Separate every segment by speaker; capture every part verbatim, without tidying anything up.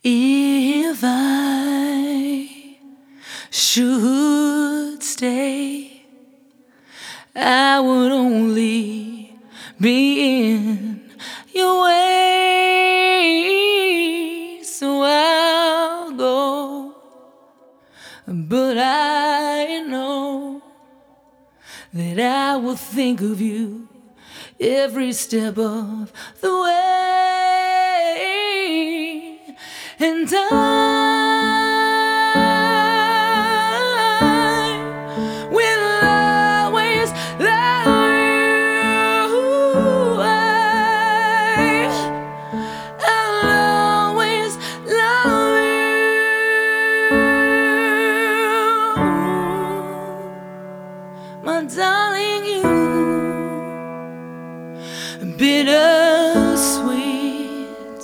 Speaker 1: If I should stay, I would only be in your way. So I'll go, but I know that I will think of you every step of the way. And I will always love you. I'll always love you, my darling, you. Bittersweet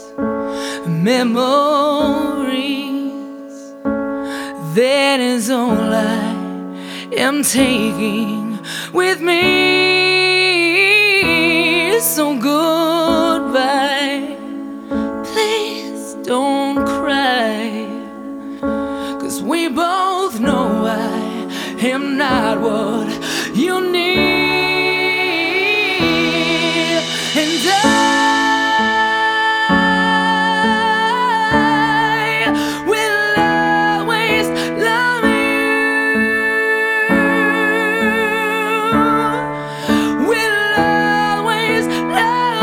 Speaker 1: memories, that is all I am taking with me. So goodbye, please don't cry, 'cause we both know I am not what you need. And I will always love you, will always love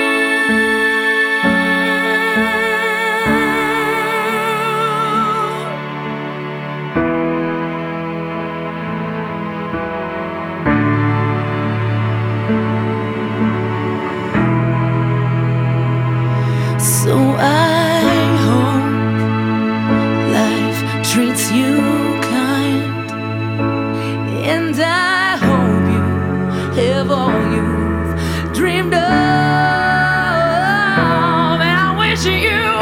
Speaker 1: So I hope life treats you kind, and I hope you have all you've dreamed of, and I wish you